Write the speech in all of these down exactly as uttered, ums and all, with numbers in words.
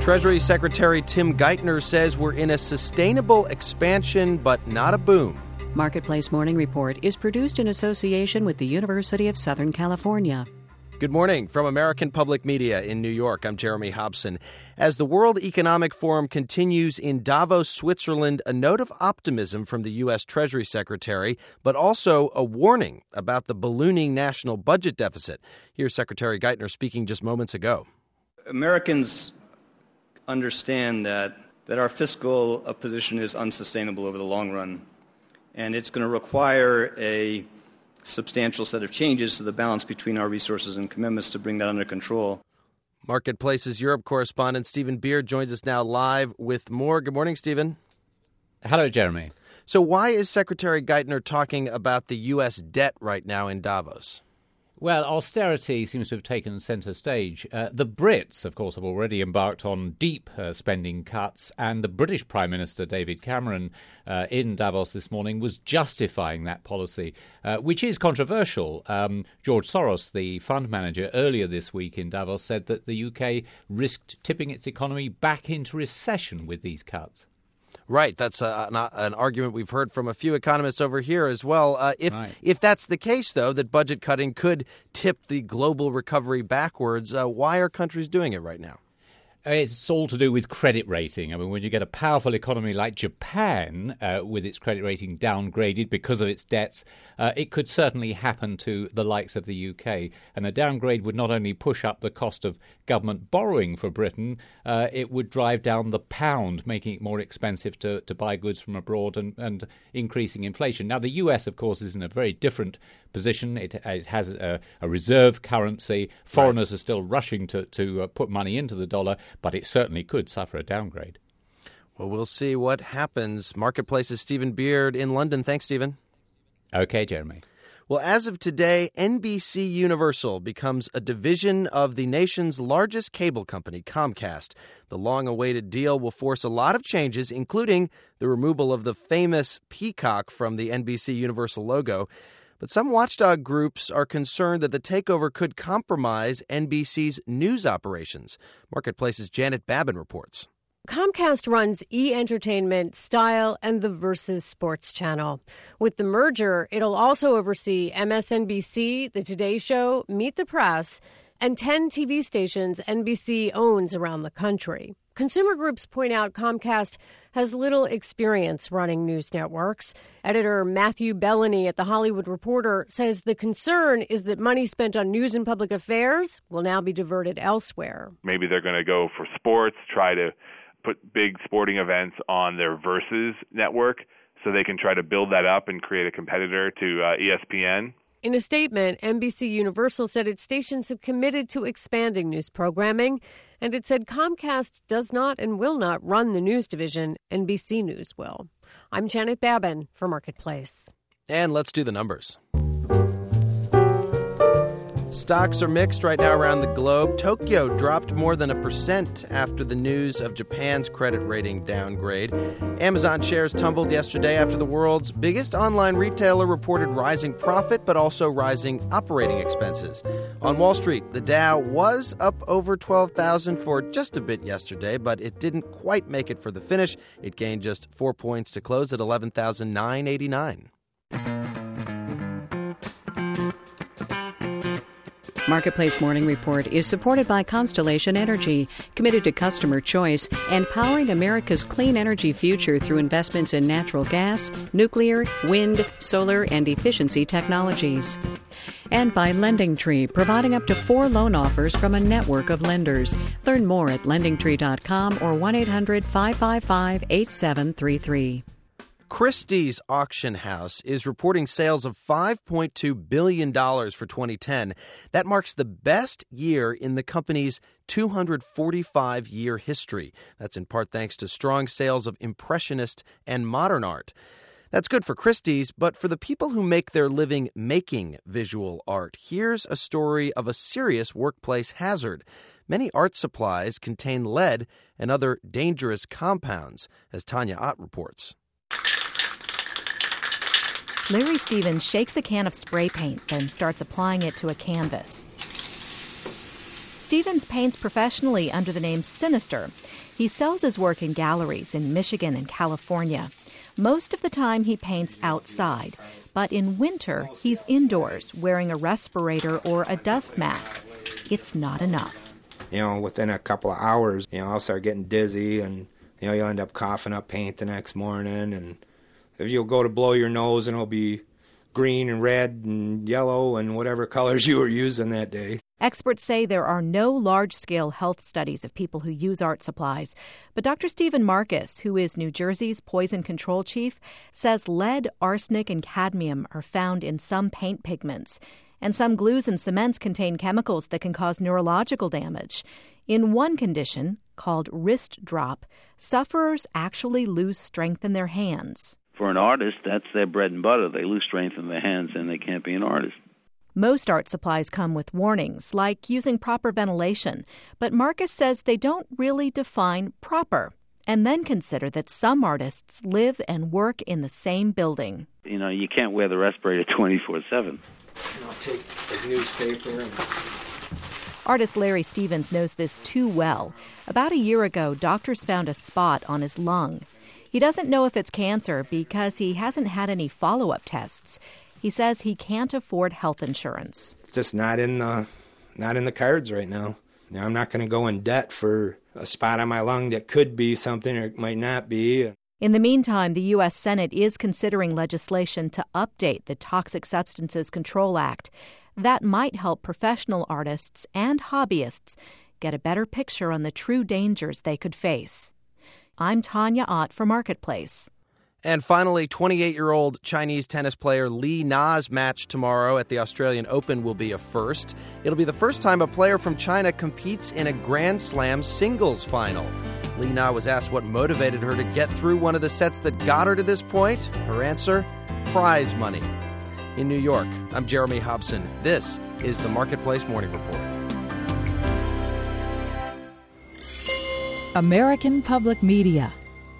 Treasury Secretary Tim Geithner says we're in a sustainable expansion, but not a boom. Marketplace Morning Report is produced in association with the University of Southern California. Good morning from American Public Media in New York. I'm Jeremy Hobson. As the World Economic Forum continues in Davos, Switzerland, a note of optimism from the U S. Treasury Secretary, but also a warning about the ballooning national budget deficit. Here's Secretary Geithner speaking just moments ago. Americans understand that, that our fiscal position is unsustainable over the long run, and it's going to require a substantial set of changes to the balance between our resources and commitments to bring that under control. Marketplace's Europe correspondent Stephen Beard joins us now live with more. Good morning, Stephen. Hello, Jeremy. So why is Secretary Geithner talking about the U S debt right now in Davos? Well, austerity seems to have taken center stage. Uh, the Brits, of course, have already embarked on deep uh, spending cuts, and the British Prime Minister, David Cameron, uh, in Davos this morning was justifying that policy, uh, which is controversial. Um, George Soros, the fund manager, earlier this week in Davos said that the U K risked tipping its economy back into recession with these cuts. Right. That's a, an, an argument we've heard from a few economists over here as well. Uh, if right. if that's the case, though, that budget cutting could tip the global recovery backwards, uh, why are countries doing it right now? It's all to do with credit rating. I mean, when you get a powerful economy like Japan uh, with its credit rating downgraded because of its debts, uh, it could certainly happen to the likes of the U K. And a downgrade would not only push up the cost of government borrowing for Britain, uh, it would drive down the pound, making it more expensive to, to buy goods from abroad and, and increasing inflation. Now, the U S, of course, is in a very different position. It, it has a, a reserve currency. Foreigners right. are still rushing to, to uh, put money into the dollar, but it certainly could suffer a downgrade. Well, we'll see what happens. Marketplace's Stephen Beard in London. Thanks, Stephen. Okay, Jeremy. Well, as of today, N B C Universal becomes a division of the nation's largest cable company, Comcast. The long-awaited deal will force a lot of changes, including the removal of the famous peacock from the N B C Universal logo. But some watchdog groups are concerned that the takeover could compromise N B C's news operations. Marketplace's Janet Babin reports. Comcast runs E! Entertainment, Style, and the Versus Sports Channel. With the merger, it'll also oversee M S N B C, The Today Show, Meet the Press, and ten T V stations N B C owns around the country. Consumer groups point out Comcast has little experience running news networks. Editor Matthew Bellany at The Hollywood Reporter says the concern is that money spent on news and public affairs will now be diverted elsewhere. Maybe they're going to go for sports, try to put big sporting events on their Versus network so they can try to build that up and create a competitor to uh, E S P N. In a statement, N B C Universal said its stations have committed to expanding news programming, and it said Comcast does not and will not run the news division. N B C News will. I'm Janet Babin for Marketplace. And let's do the numbers. Stocks are mixed right now around the globe. Tokyo dropped more than a percent after the news of Japan's credit rating downgrade. Amazon shares tumbled yesterday after the world's biggest online retailer reported rising profit, but also rising operating expenses. On Wall Street, the Dow was up over twelve thousand for just a bit yesterday, but it didn't quite make it for the finish. It gained just four points to close at eleven thousand nine hundred eighty-nine. Marketplace Morning Report is supported by Constellation Energy, committed to customer choice and powering America's clean energy future through investments in natural gas, nuclear, wind, solar, and efficiency technologies. And by LendingTree, providing up to four loan offers from a network of lenders. Learn more at lending tree dot com or one eight hundred five five five eight seven three three. Christie's Auction House is reporting sales of five point two billion dollars for twenty ten. That marks the best year in the company's two hundred forty-five year history. That's in part thanks to strong sales of Impressionist and modern art. That's good for Christie's, but for the people who make their living making visual art, here's a story of a serious workplace hazard. Many art supplies contain lead and other dangerous compounds, as Tanya Ott reports. Larry Stevens shakes a can of spray paint, then starts applying it to a canvas. Stevens paints professionally under the name Sinister. He sells his work in galleries in Michigan and California. Most of the time he paints outside, but in winter he's indoors wearing a respirator or a dust mask. It's not enough. You know, within a couple of hours, you know, I'll start getting dizzy, and, you know, you'll end up coughing up paint the next morning, and if you'll go to blow your nose and it'll be green and red and yellow and whatever colors you were using that day. Experts say there are no large-scale health studies of people who use art supplies. But Doctor Stephen Marcus, who is New Jersey's poison control chief, says lead, arsenic, and cadmium are found in some paint pigments. And some glues and cements contain chemicals that can cause neurological damage. In one condition, called wrist drop, sufferers actually lose strength in their hands. For an artist, that's their bread and butter. They lose strength in their hands and they can't be an artist. Most art supplies come with warnings, like using proper ventilation. But Marcus says they don't really define proper, and then consider that some artists live and work in the same building. You know, you can't wear the respirator twenty-four seven. I'll take the newspaper and... Artist Larry Stevens knows this too well. About a year ago, doctors found a spot on his lung. He doesn't know if it's cancer because he hasn't had any follow-up tests. He says he can't afford health insurance. It's just not in the, not in the cards right now. You know, I'm not going to go in debt for a spot on my lung that could be something or it might not be. In the meantime, the U S Senate is considering legislation to update the Toxic Substances Control Act. That might help professional artists and hobbyists get a better picture on the true dangers they could face. I'm Tanya Ott for Marketplace. And finally, twenty-eight-year-old Chinese tennis player Li Na's match tomorrow at the Australian Open will be a first. It'll be the first time a player from China competes in a Grand Slam singles final. Li Na was asked what motivated her to get through one of the sets that got her to this point. Her answer, prize money. In New York, I'm Jeremy Hobson. This is the Marketplace Morning Report. American Public Media.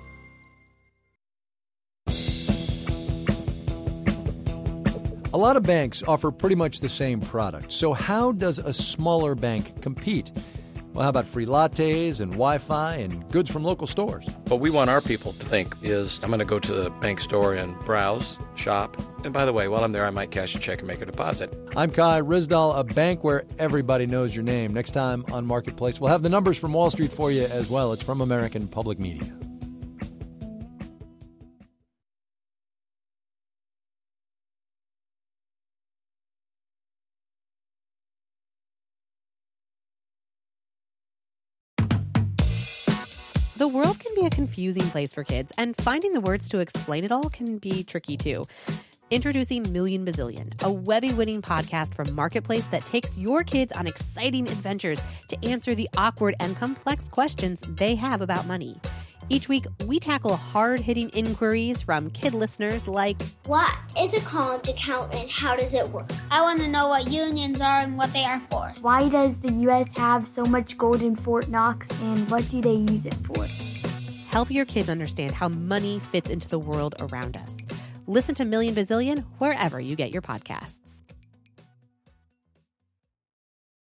A lot of banks offer pretty much the same product. So how does a smaller bank compete? Well, how about free lattes and Wi-Fi and goods from local stores? What we want our people to think is, I'm going to go to the bank store and browse, shop. And by the way, while I'm there, I might cash a check and make a deposit. I'm Kai Rizdal, a bank where everybody knows your name. Next time on Marketplace, we'll have the numbers from Wall Street for you as well. It's from American Public Media. The world can be a confusing place for kids, and finding the words to explain it all can be tricky too. Introducing Million Bazillion, a Webby-winning podcast from Marketplace that takes your kids on exciting adventures to answer the awkward and complex questions they have about money. Each week, we tackle hard-hitting inquiries from kid listeners like, what is a college account and how does it work? I want to know what unions are and what they are for. Why does the U S have so much gold in Fort Knox and what do they use it for? Help your kids understand how money fits into the world around us. Listen to Million Bazillion wherever you get your podcasts.